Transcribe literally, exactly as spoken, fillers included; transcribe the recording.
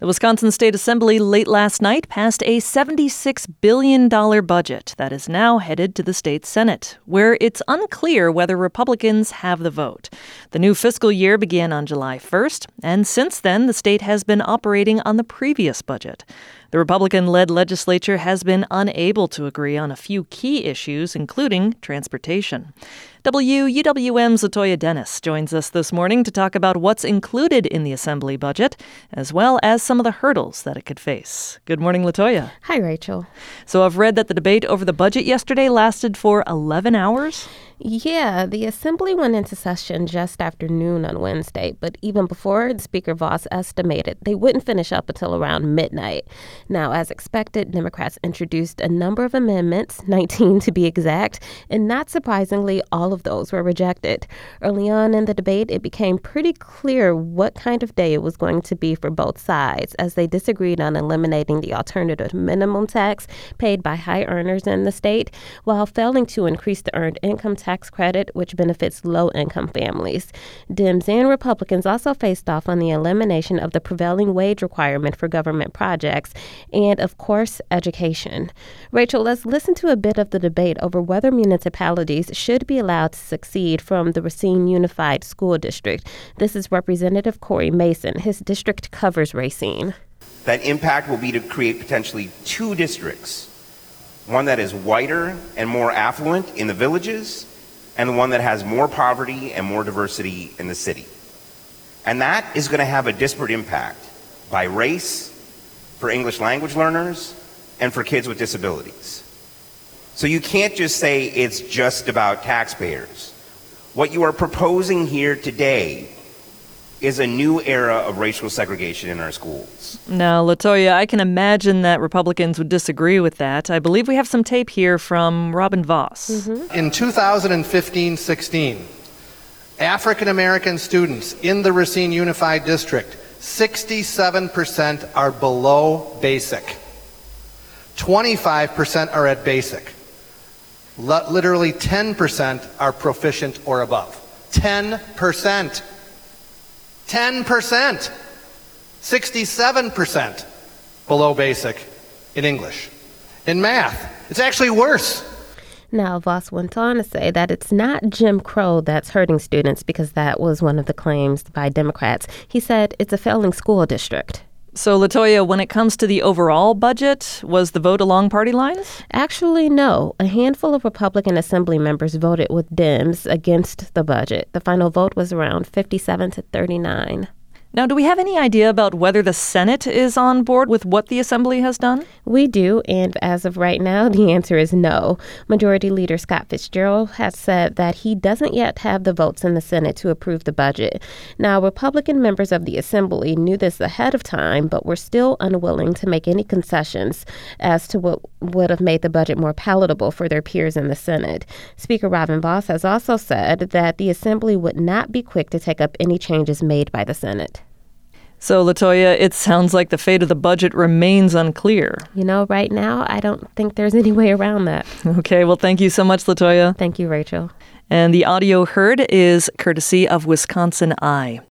The Wisconsin State Assembly late last night passed a seventy-six billion dollars budget that is now headed to the state Senate, where it's unclear whether Republicans have the vote. The new fiscal year began on July first, and since then, the state has been operating on the previous budget. The Republican-led legislature has been unable to agree on a few key issues, including transportation. W U W M's Latoya Dennis joins us this morning to talk about what's included in the Assembly budget, as well as some of the hurdles that it could face. Good morning, Latoya. Hi, Rachel. So I've read that the debate over the budget yesterday lasted for eleven hours? Yeah, the Assembly went into session just after noon on Wednesday, but even before, Speaker Voss estimated they wouldn't finish up until around midnight. Now, as expected, Democrats introduced a number of amendments, nineteen to be exact, and not surprisingly, all of those were rejected. Early on in the debate, it became pretty clear what kind of day it was going to be for both sides, as they disagreed on eliminating the alternative minimum tax paid by high earners in the state, while failing to increase the earned income tax credit, which benefits low-income families. Dems and Republicans also faced off on the elimination of the prevailing wage requirement for government projects and, of course, education. Rachel, let's listen to a bit of the debate over whether municipalities should be allowed to succeed from the Racine Unified School District. This is Representative Corey Mason. His district covers Racine. That impact will be to create potentially two districts, one that is whiter and more affluent in the villages, and the one that has more poverty and more diversity in the city. And that is going to have a disparate impact by race, for English language learners, and for kids with disabilities. So you can't just say it's just about taxpayers. What you are proposing here today is a new era of racial segregation in our schools. Now, Latoya, I can imagine that Republicans would disagree with that. I believe we have some tape here from Robin Voss. Mm-hmm. In two thousand fifteen sixteen, African American students in the Racine Unified District, sixty-seven percent are below basic. twenty-five percent are at basic. L- literally ten percent are proficient or above. ten percent. ten percent. sixty-seven percent below basic in English. In math, it's actually worse. Now, Voss went on to say that it's not Jim Crow that's hurting students, because that was one of the claims by Democrats. He said it's a failing school district. So, Latoya, when it comes to the overall budget, was the vote along party lines? Actually, no. A handful of Republican Assembly members voted with Dems against the budget. The final vote was around fifty-seven to thirty-nine. Now, do we have any idea about whether the Senate is on board with what the Assembly has done? We do, and as of right now, the answer is no. Majority Leader Scott Fitzgerald has said that he doesn't yet have the votes in the Senate to approve the budget. Now, Republican members of the Assembly knew this ahead of time, but were still unwilling to make any concessions as to what would have made the budget more palatable for their peers in the Senate. Speaker Robin Voss has also said that the Assembly would not be quick to take up any changes made by the Senate. So, Latoya, it sounds like the fate of the budget remains unclear. You know, right now, I don't think there's any way around that. Okay, well, thank you so much, Latoya. Thank you, Rachel. And the audio heard is courtesy of Wisconsin Eye.